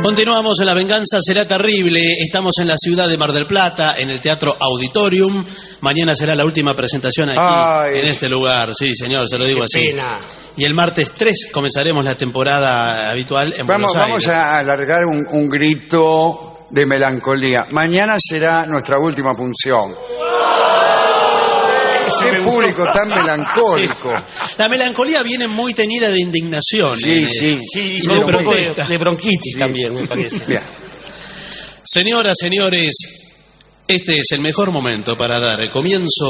Continuamos en La Venganza Será Terrible. Estamos en la ciudad de Mar del Plata, en el Teatro Auditorium. Mañana será la última presentación aquí, en este lugar. Sí, señor, se lo digo así. Pena. Y el martes 3 comenzaremos la temporada habitual en Buenos Aires. Vamos a alargar un grito de melancolía. Mañana será nuestra última función. Qué público tan melancólico. Sí. La melancolía viene muy teñida de indignación. Sí. Sí, Y con de un poco protesta. de bronquitis también, me parece. Bien. Señoras, señores, este es el mejor momento para dar comienzo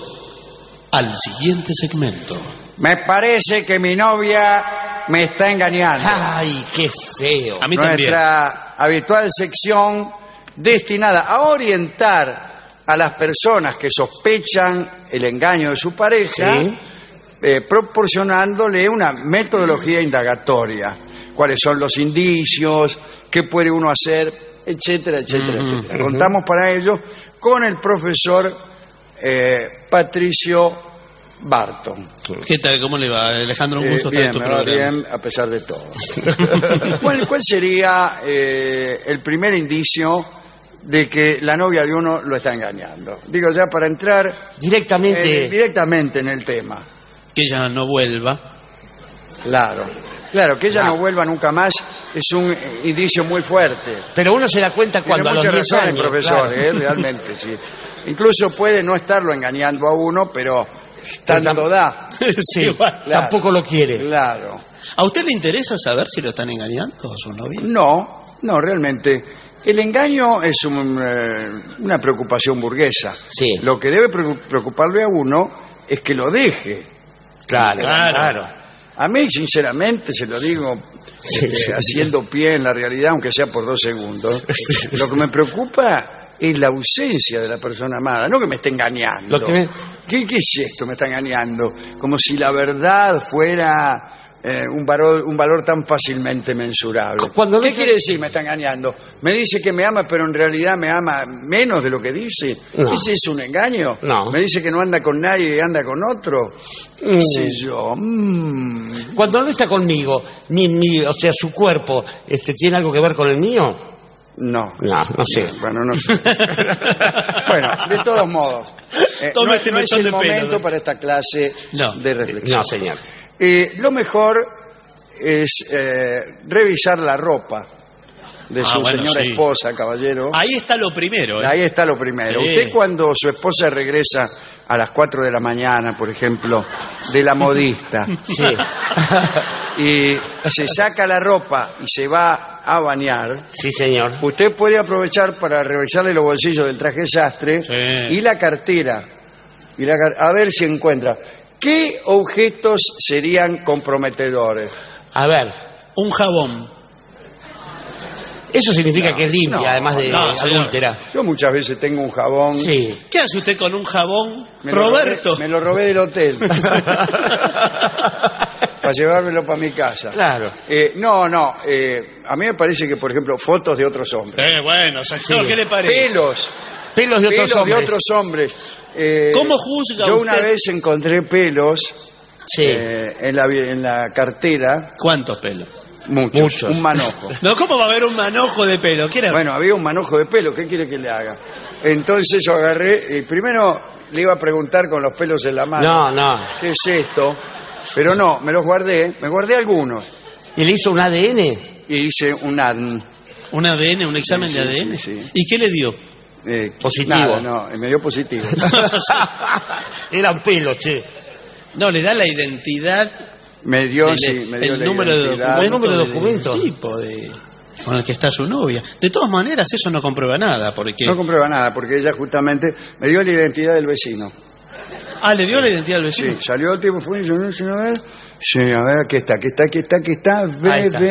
al siguiente segmento. Me parece que mi novia me está engañando. Ay, qué feo. A mí también. Nuestra habitual sección destinada a orientar a las personas que sospechan el engaño de su pareja, proporcionándole una metodología indagatoria. ¿Cuáles son los indicios? ¿Qué puede uno hacer? Etcétera, etcétera, etcétera. Contamos para ello con el profesor Patricio Barton. ¿Qué tal? ¿Cómo le va, Alejandro? Un gusto estar en tu me va programa. bien, a pesar de todo. ¿Cuál sería el primer indicio de que la novia de uno lo está engañando? Digo, ya para entrar directamente en el tema. Que ella no vuelva. Claro, que ella no vuelva nunca más es un indicio muy fuerte. Pero uno se da cuenta cuando a Tiene los mucha 10 razón años. el profesor, claro. realmente, sí. Incluso puede no estarlo engañando a uno, pero tanto da. Sí, Claro. tampoco lo quiere. Claro. ¿A usted le interesa saber si lo están engañando a su novia? No, realmente. El engaño es una preocupación burguesa. Sí. Lo que debe preocuparle a uno es que lo deje. Claro. A mí, sinceramente, se lo digo haciendo pie en la realidad, aunque sea por 2 segundos, lo que me preocupa es la ausencia de la persona amada, no que me esté engañando. ¿Qué es esto? Me está engañando. Como si la verdad fuera un valor tan fácilmente mensurable. ¿Qué quiere decir me está engañando? Me dice que me ama, pero en realidad me ama menos de lo que dice. No. ¿Ese es un engaño? No. Me dice que no anda con nadie y anda con otro. ¿Qué sé yo? Cuando no está conmigo, o sea, su cuerpo, ¿tiene algo que ver con el mío? No sé. Bueno, no sé. Bueno, de todos modos, Tome no este es mechón el de pelo, momento ¿no? para esta clase de reflexión. No, señor. Lo mejor es revisar la ropa de su señora esposa, caballero. Ahí está lo primero. Ahí está lo primero. Sí. Usted, cuando su esposa regresa a las 4 de la mañana, por ejemplo, de la modista, y se saca la ropa y se va a bañar, Sí, señor. usted puede aprovechar para revisarle los bolsillos del traje sastre y la cartera, a ver si encuentra. ¿Qué objetos serían comprometedores? A ver, Un jabón. eso significa que es limpia, no, además de adúltera. Yo muchas veces tengo un jabón. Sí. ¿Qué hace usted con un jabón, Me Roberto? me lo robé del hotel. Para llevármelo para mi casa. Claro. A mí me parece que, por ejemplo, fotos de otros hombres. Bueno, señor, ¿qué le parece? Pelos de otros hombres. de otros hombres. ¿Cómo juzga Yo usted? una vez encontré pelos Sí. en la cartera. ¿Cuántos pelos? Muchos. Un manojo. No, ¿cómo va a haber un manojo de pelo? ¿Qué era? Bueno, había un manojo de pelo. ¿Qué quiere que le haga? Entonces yo agarré y primero le iba a preguntar con los pelos en la mano. No. ¿Qué es esto? Pero no, me los guardé. Me guardé algunos. ¿Y le hizo un ADN? Y hice un ADN. ¿Un ADN, un examen Sí, de ADN? sí. ¿Y qué le dio? Positivo. Nada, me dio positivo. Eran pelos, che. No, le da la identidad, Me dio el la número de identidad. documentos, El número de documentos. del tipo con el que está su novia. De todas maneras, eso no comprueba nada, porque... No comprueba nada, porque ella justamente me dio la identidad del vecino. Ah, ¿le dio la identidad del vecino? Sí, salió el tipo, fue y yo no sé, a ver. Sí, a ver, aquí está. Ahí está.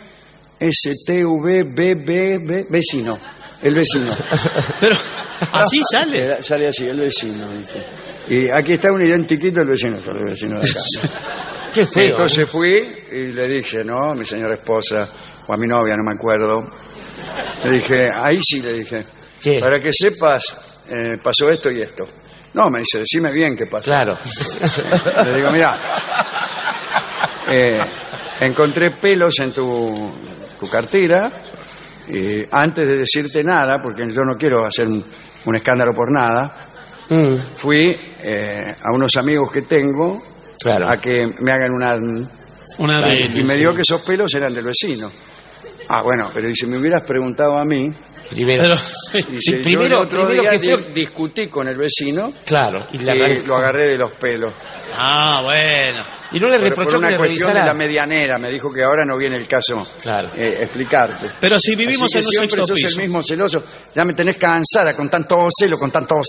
BB, vecino. El vecino. Pero, ¿así sale? Sale así, el vecino. Dice. Y aquí está un identiquito del vecino, solo el vecino de acá. Qué feo. Entonces fui y le dije, ¿no? A mi señora esposa, o a mi novia, no me acuerdo. Le dije, ahí sí le dije. ¿Qué? Para que sepas, pasó esto y esto. No, me dice, decime bien qué pasó. Claro. Le digo, mira, encontré pelos en tu cartera antes de decirte nada, porque yo no quiero hacer un escándalo por nada, fui a unos amigos que tengo a que me hagan una y me dio que esos pelos eran del vecino. Ah, bueno, pero si me hubieras preguntado a mí... Primero, yo el otro día discutí con el vecino, y lo agarré de los pelos. Ah, bueno. Y no le reprochó por una que cuestión revisara... de la medianera, me dijo que ahora no viene el caso explicarte. Pero si vivimos en un siempre sexto sos piso. el mismo celoso, ya me tenés cansada con tanto celo.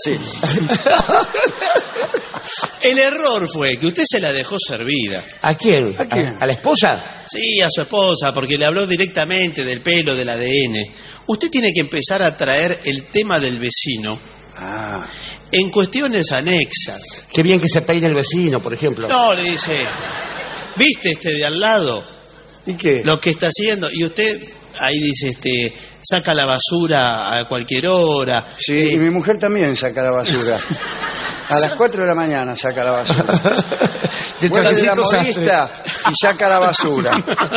El error fue que usted se la dejó servida. ¿A quién? ¿A quién? ¿A la esposa? Sí, a su esposa, porque le habló directamente del pelo, del ADN. Usted tiene que empezar a traer el tema del vecino en cuestiones anexas. Qué bien que se peine el vecino, por ejemplo. No, le dice, ¿viste este de al lado? ¿Y qué? Lo que está haciendo. Y usted ahí dice, saca la basura a cualquier hora. Sí, y mi mujer también saca la basura. A las 4 de la mañana saca la basura. Vuelve de la modista y saca la basura.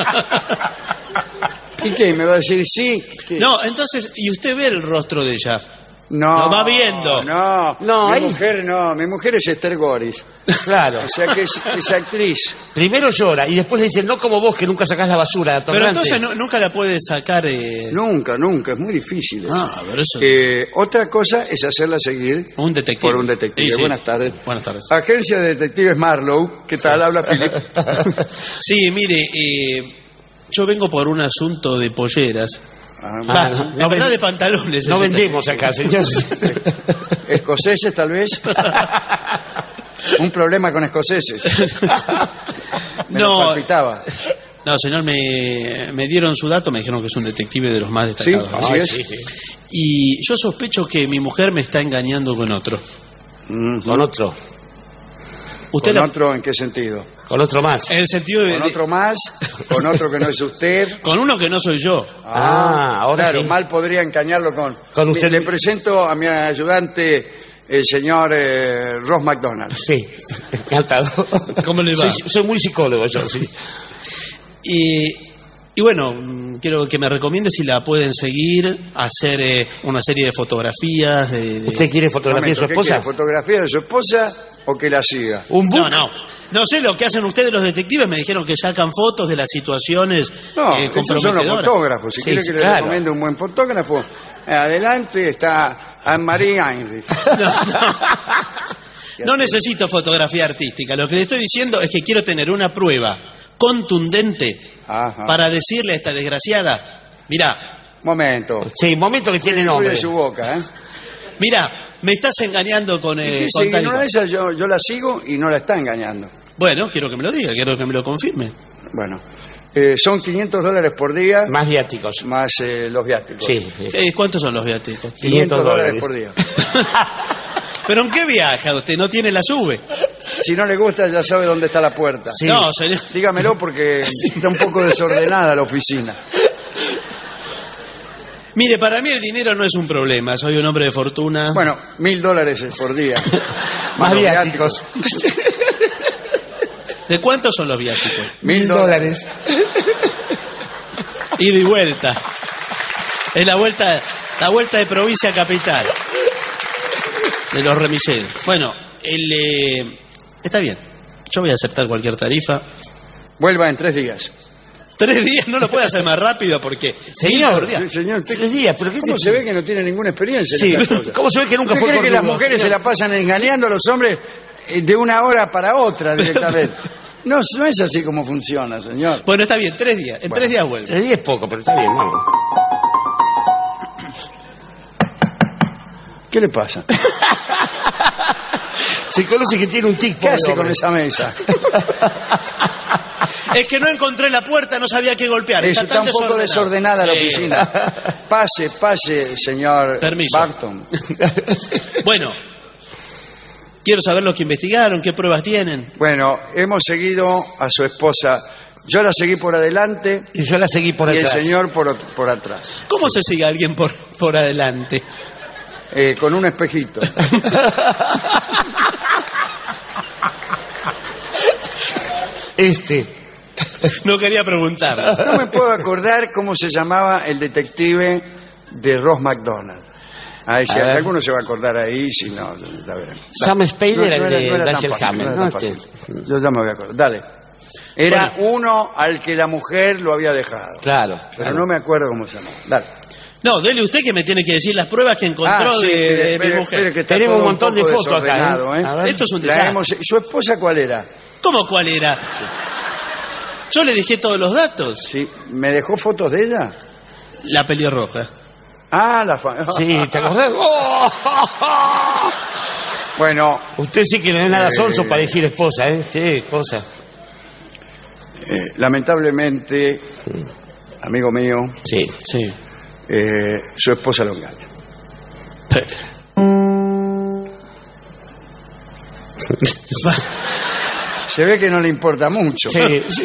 ¿Y qué? ¿Me va a decir sí? ¿Qué? No, entonces, y usted ve el rostro de ella. No. Lo va viendo. No, mi mujer es Esther Goris. Claro. O sea que es actriz. Primero llora y después le dice, no como vos que nunca sacás la basura. Pero entonces nunca la puede sacar. Nunca, es muy difícil. Pero eso... otra cosa es hacerla seguir un detective. Por un detective. Sí. Buenas tardes. Buenas tardes. Agencia de Detectives Marlowe. ¿Qué tal? Habla Philip. Sí, mire, yo vengo por un asunto de polleras. La verdad de pantalones. No vendemos acá, señor. ¿Escoceses, tal vez? Un problema con escoceses. Me lo palpitaba. No, señor, me dieron su dato, me dijeron que es un detective de los más destacados. Sí. Y yo sospecho que mi mujer me está engañando con otro. ¿Con otro? ¿Otro en qué sentido? Con otro más. En el sentido de... ¿Con otro más? ¿Con otro que no es usted? Con uno que no soy yo. Ahora claro, sí. mal podría engañarlo con usted. Le presento a mi ayudante, el señor Ross McDonald. Sí, encantado. ¿Cómo le va? Soy muy psicólogo yo, sí. Y bueno, quiero que me recomiende si la pueden seguir, hacer una serie de fotografías. ¿Usted quiere fotografía de su esposa? ¿Quiere fotografía de su esposa o que la siga? ¿Un book? No sé lo que hacen ustedes los detectives, me dijeron que sacan fotos de las situaciones esos son los fotógrafos. Si quiere que le recomiende un buen fotógrafo, adelante está Anne-Marie Heinrich. No necesito fotografía artística, lo que le estoy diciendo es que quiero tener una prueba contundente para decirle a esta desgraciada, mirá. Momento. Sí, momento que tiene nombre. De su boca, Mirá, me estás engañando con el... En una de esas yo la sigo y no la está engañando. Bueno, quiero que me lo diga, quiero que me lo confirme. Bueno, son $500 por día. Más viáticos. Más los viáticos. Sí. ¿Cuántos son los viáticos? $500 por día. ¿Pero en qué viaja usted? ¿No tiene la sube? Si no le gusta, ya sabe dónde está la puerta. Sí. No, señor. Dígamelo porque está un poco desordenada la oficina. Mire, para mí el dinero no es un problema. Soy un hombre de fortuna. Bueno, $1.000 por día. Más viáticos. ¿De cuántos son los viáticos? $1.000. Ida y vuelta. Es la vuelta de provincia a capital. De los remiseros. Bueno, está bien. Yo voy a aceptar cualquier tarifa. Vuelva en 3 días. 3 días no lo puede hacer más rápido porque... Señor, señor 3 días, pero ¿cómo se ve que no tiene ninguna experiencia? Sí. ¿Cómo se ve que nunca fue con cree que las mujeres se la pasan engañando a los hombres de una hora para otra directamente? No es así como funciona, señor. Bueno, está bien, 3 días. En 3 días vuelve. 3 días es poco, pero está bien, ¿no? ¿Qué le pasa? Se conoce que tiene un tic. ¿Qué hace con esa mesa? Es que no encontré la puerta, no sabía qué golpear. Está un poco desordenada la oficina. Pase, señor Permiso. Barton. Bueno, quiero saber lo que investigaron, qué pruebas tienen. Bueno, hemos seguido a su esposa. Yo la seguí por adelante. Y yo la seguí por atrás. Y el señor por atrás. ¿Cómo se sigue a alguien por adelante? Con un espejito. No quería preguntar. No me puedo acordar cómo se llamaba el detective de Ross McDonald. Ahí, si A ver. alguno se va a acordar ahí, si no, está bien. Sam Spade era el de tan Dashiell fácil, Hammett, no ¿no? era tan fácil. Yo ya me voy a acordar. Dale. Era uno al que la mujer lo había dejado. Claro. Pero no me acuerdo cómo se llamaba. Dale. No, dele usted que me tiene que decir las pruebas que encontró sí, de mi espere, mujer. espere, que está Tenemos todo un montón de poco fotos acá, desordenado, ¿eh? A ver. Esto es un La desastre. hemos- ¿Su esposa cuál era? ¿Cómo cuál era? Yo le dejé todos los datos. Sí, ¿me dejó fotos de ella? La pelirroja. Ah, Sí, ¿te acordás? ¡Oh! Bueno, Usted sí que no es nada sonso para elegir esposa, ¿eh? Sí, cosa. lamentablemente, amigo mío, Sí. Sí. su esposa lo engaña. Se ve que no le importa mucho. Sí, sí.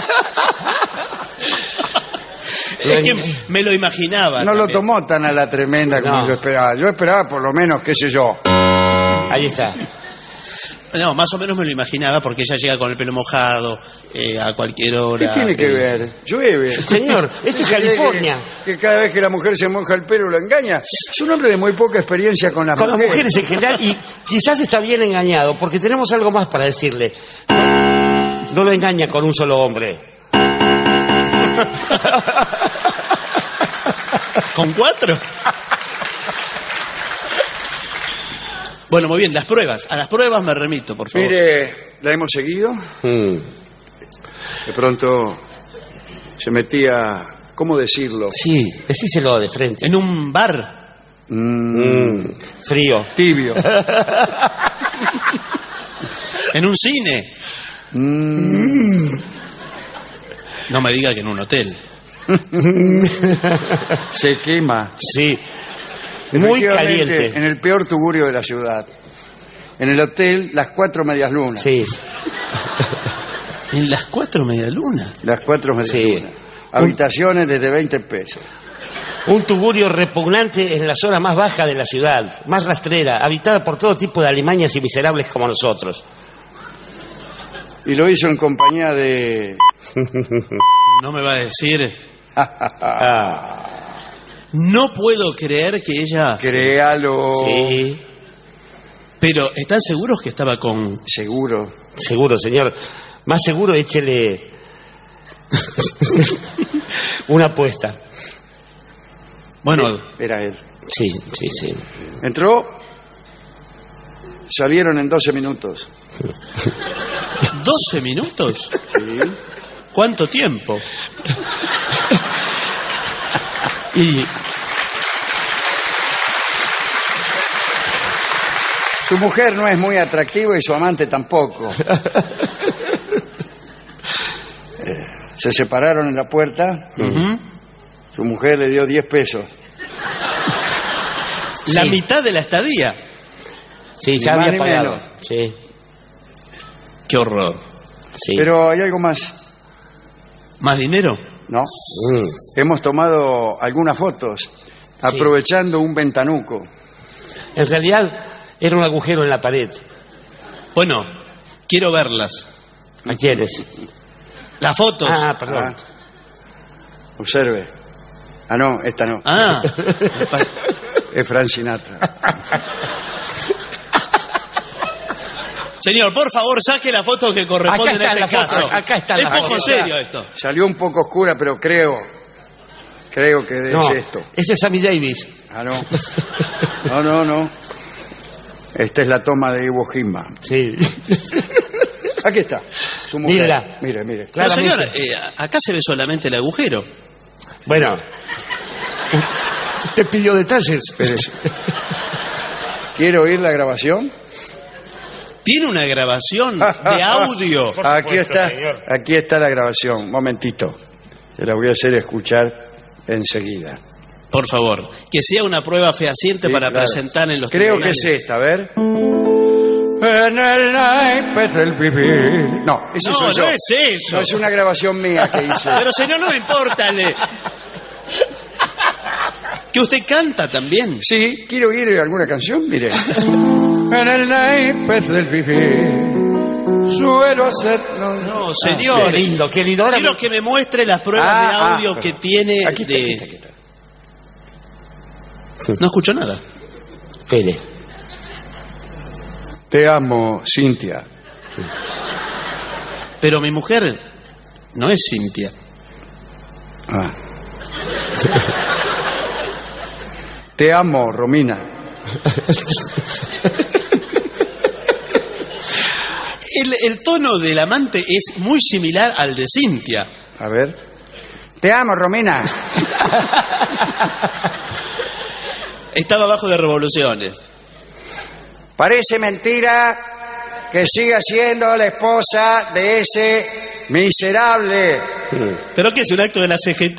Es que me lo imaginaba. No lo también. tomó tan a la tremenda como No. yo esperaba. Yo esperaba por lo menos, qué sé yo. Ahí está. No, más o menos me lo imaginaba porque ella llega con el pelo mojado a cualquier hora. ¿Qué tiene que ver? Llueve. Señor, esto es ¿Cree California. Que cada vez que la mujer se moja el pelo lo engaña. Es un hombre de muy poca experiencia con las Con las mujeres. mujeres en general, y quizás está bien engañado, porque tenemos algo más para decirle. No lo engaña con un solo hombre. ¿Con 4? Bueno, muy bien, las pruebas. A las pruebas me remito, por favor. Mire, la hemos seguido. De pronto se metía, ¿cómo decirlo? Sí, decíselo de frente. En un bar. Frío. Tibio. En un cine. No me diga que en un hotel. Se quema. Sí. Muy Efectivamente, caliente. En el peor tugurio de la ciudad. En el hotel Las Cuatro Medias Lunas. Sí. En las 4 medialunas. Las Cuatro Medias Sí. Lunas. Habitaciones desde 20 pesos. Un tugurio repugnante en la zona más baja de la ciudad, más rastrera, habitada por todo tipo de alimañas y miserables como nosotros. Y lo hizo en compañía de... No me va a decir. Ah, No puedo creer que ella. Créalo. sí, Pero, ¿están seguros que estaba con.? Seguro. seguro, señor. Más seguro, échele una apuesta. Bueno, Era él. Sí, sí, sí. Entró. Salieron en 12 minutos. 12 minutos. ¿Cuánto tiempo? Y Su mujer no es muy atractiva y su amante tampoco. Se separaron en la puerta. Ujú. Su mujer le dio 10 pesos. La Sí. mitad de la estadía. sí, Ni ya más había ni pagado. menos. Sí, Qué horror. sí. Pero hay algo más, ¿Más dinero? ¿no? Mm. Hemos tomado algunas fotos aprovechando un ventanuco. En realidad era un agujero en la pared. Bueno, quiero verlas. ¿A quieres? Las fotos. Ah, perdón. Ah. Observe. Ah, no, esta no. Ah. Es Frank Sinatra. Señor, por favor, saque la foto que corresponde Acá en están este las fotos, caso. acá están es las poco fotos. serio esto. Salió un poco oscura, pero creo que es No, esto. ese es Sammy Davis. Ah, no. No. Esta es la toma de Iwo Jima. Sí. Aquí está. Su mujer. Mírala. Mire. Pero Claramente. señor, acá se ve solamente el agujero. Bueno. Usted pidió detalles. Espérese. ¿Quiere oír la grabación? Tiene una grabación de audio. Por Aquí supuesto, está. señor. Aquí está la grabación. Un momentito. Se la voy a hacer escuchar enseguida. Por favor, que sea una prueba fehaciente Sí, para claro. presentar en los Creo que tribunales. es esta, a ver. En el naipe del vivir. No, ese No, soy yo. no es eso. No, es una grabación mía que hice. Pero señor, no me importa. Que usted canta también. Sí, quiero oír alguna canción, mire. En el naipe del vivir suelo hacer... No, señor. Qué lindo, qué lindo. Ahora Quiero que me muestre las pruebas de audio que tiene. Aquí está. No escucho nada. Espere. Te amo, Cintia. Pero mi mujer no es Cintia. Ah. Te amo, Romina. El tono del amante es muy similar al de Cintia. A ver. Te amo, Romina. Estaba bajo de revoluciones. Parece mentira que siga siendo la esposa de ese miserable. ¿Pero qué es un acto de la CGT?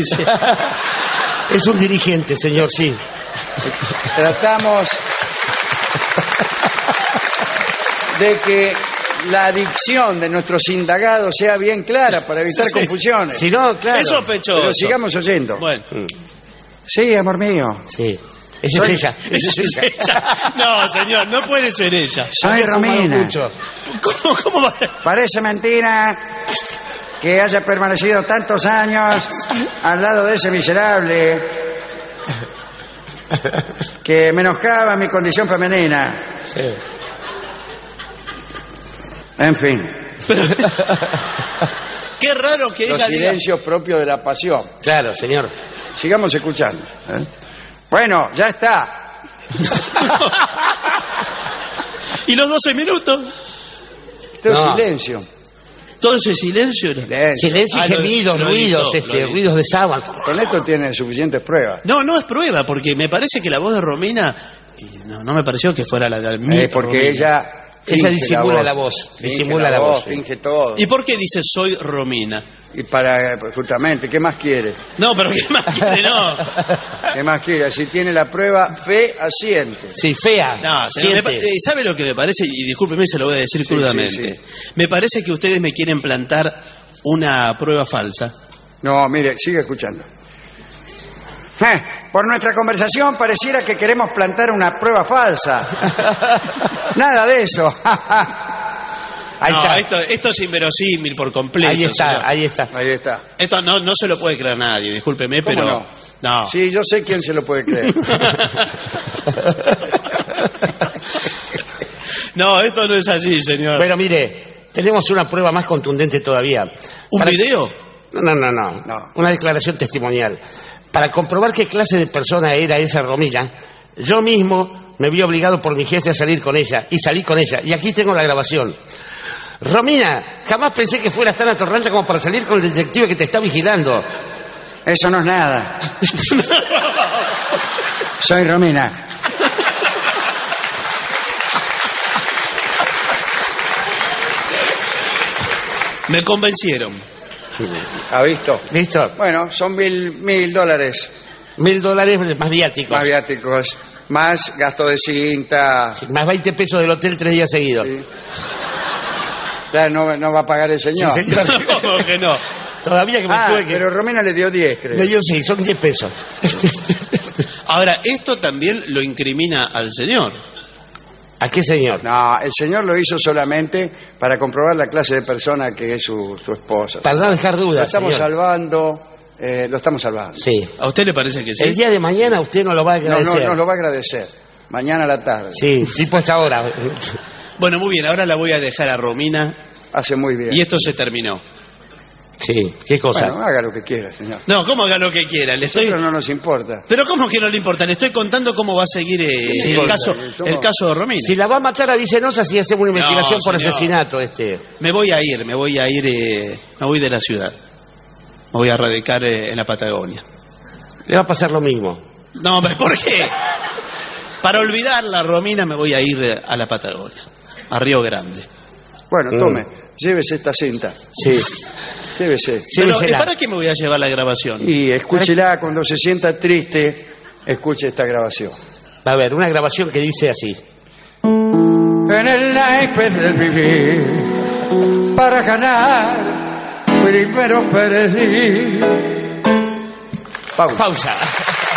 Es un dirigente, señor, sí. Tratamos de que la dicción de nuestros indagados sea bien clara para evitar Sí. confusiones. Si no, claro. Es sospechoso. Pero sigamos oyendo. Bueno. Sí, amor mío. Sí. Esa es ella. Esa es ella. No, señor, no puede ser ella. Soy Había fumado Romina. mucho. ¿Cómo va? Parece mentira que haya permanecido tantos años al lado de ese miserable que menoscaba mi condición femenina. Sí. En fin, Qué raro que los ella diga. silencios propios de la pasión. Claro, señor. Sigamos escuchando. Bueno, ya está. ¿Y los 12 minutos? Todo No. silencio. Todo ese silencio. Silencio y Ah, lo- gemidos, lo ruidos, editó, lo editó. ruidos de sábado. Con esto tiene suficientes pruebas. No, no es prueba, porque me parece que la voz de Romina. No me pareció que fuera la de mi Porque Romina. ella finge disimula la voz, Finge disimula la voz, sí. finge todo. ¿Y por qué dice soy Romina? Y para, justamente, ¿qué más quiere? No, pero ¿qué más quiere? No. ¿Qué más quiere? Si tiene la prueba fehaciente. Sí, fea. No, señor, Siente. ¿sabe lo que me parece? Y discúlpeme, se lo voy a decir crudamente. sí. Me parece que ustedes me quieren plantar una prueba falsa. No, mire, sigue escuchando. Por nuestra conversación pareciera que queremos plantar una prueba falsa. Nada de eso. Ahí No, está. esto es inverosímil por completo. Ahí está, señor. ahí está. Ahí está. Esto no se lo puede creer nadie, discúlpeme, ¿Cómo pero. No. Sí, yo sé quién se lo puede creer. No, esto no es así, señor. Bueno, mire, tenemos una prueba más contundente todavía. ¿Un Para- video? No. No. Una declaración testimonial. Para comprobar qué clase de persona era esa Romina, yo mismo me vi obligado por mi jefe a salir con ella, y salí con ella. Y aquí tengo la grabación. Romina, jamás pensé que fueras tan atorrante como para salir con el detective que te está vigilando. Eso no es nada. Soy Romina. Me convencieron. ¿Ha visto? ¿Listo? Bueno, son $1,000 dólares $1,000 más viáticos. más viáticos, más gasto de cinta. Más 20 pesos del hotel 3 días seguidos. Sí. Claro, no va a pagar el señor. Sí, señor. ¿Cómo que no? Todavía que me tuve que... pero Romina le dio 10, creo. No, yo sí, son 10 pesos. Ahora, esto también lo incrimina al señor. ¿A qué señor? No, el señor lo hizo solamente para comprobar la clase de persona que es su esposa. Para no dejar Lo dudas, estamos señor. salvando, lo estamos salvando. Sí. ¿A usted le parece que sí? El día de mañana usted no lo va a No, agradecer. no lo va a agradecer. Mañana a la tarde. Sí, tipo esta hora. Bueno, muy bien, ahora la voy a dejar a Romina Hace muy bien. y esto se terminó. Sí, qué cosa. Bueno, haga lo que quiera, señor. No, ¿cómo haga lo que quiera? Le estoy... Nosotros no nos importa. Pero ¿cómo que no le importa? Le estoy contando cómo va a seguir Sí, el caso de Romina. Si la va a matar, avísenos así hacemos una investigación por señor. asesinato. Me voy a ir, me voy de la ciudad. Me voy a radicar en la Patagonia. Le va a pasar lo mismo. No, ¿por qué? Para olvidarla, Romina, me voy a ir a la Patagonia, a Río Grande. Bueno, tome, llévese esta cinta. Sí. Llévese. Pero, Llévesela. ¿para qué me voy a llevar la grabación? Y escúchela cuando se sienta triste, escuche esta grabación. Va a haber una grabación que dice así. En el naipe del vivir, para ganar, primero perdí. Pausa. Pausa.